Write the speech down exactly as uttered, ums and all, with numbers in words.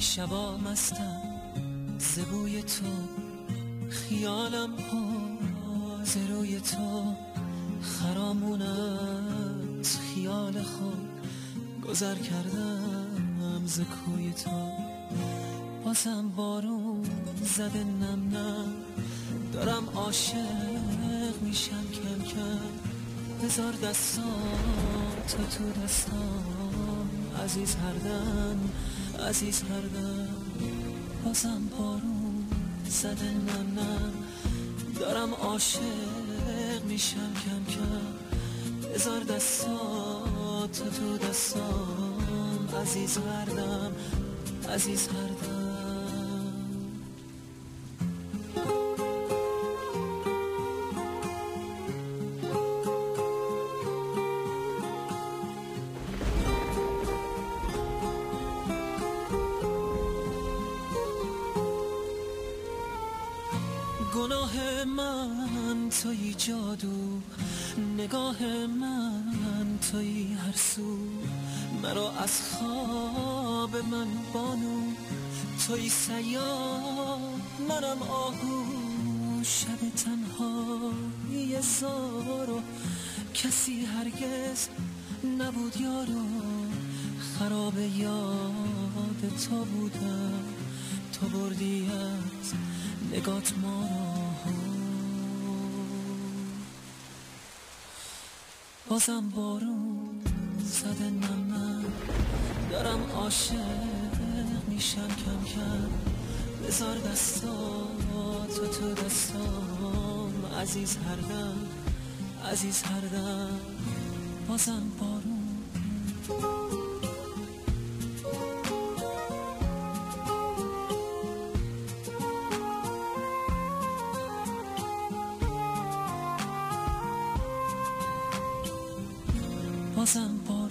شبا مستم ز بوی تو، خیالم پر ز روی تو، خرامون از خیال خود گذر کردم ز کوی تو. بازم بارون زده نم نم، دارم عاشق میشم کم کم. بذار دستات تو دستام عزیز هر دم، عزیز هر دم. بازم بارون زده نم نم، دارم عاشق میشم کم کم. بذار دستات تو دستام عزیز هر دم، عزیز هر دم. گناه من تویی جادو، نگاه من تویی هر سو. مرا از خواب من بانو، تویی سیاه منم آهو. شب تنهایی زارو، کسی هرگز نبود یارو. خراب یاد تو بودم، تو بردی از نگات ما رو. بازم بارون زده نم نم، دارم عاشق میشم کم کم. بذار دستات تو دستام عزیز هر دم، عزیز هر دم. بازم بارون بازم با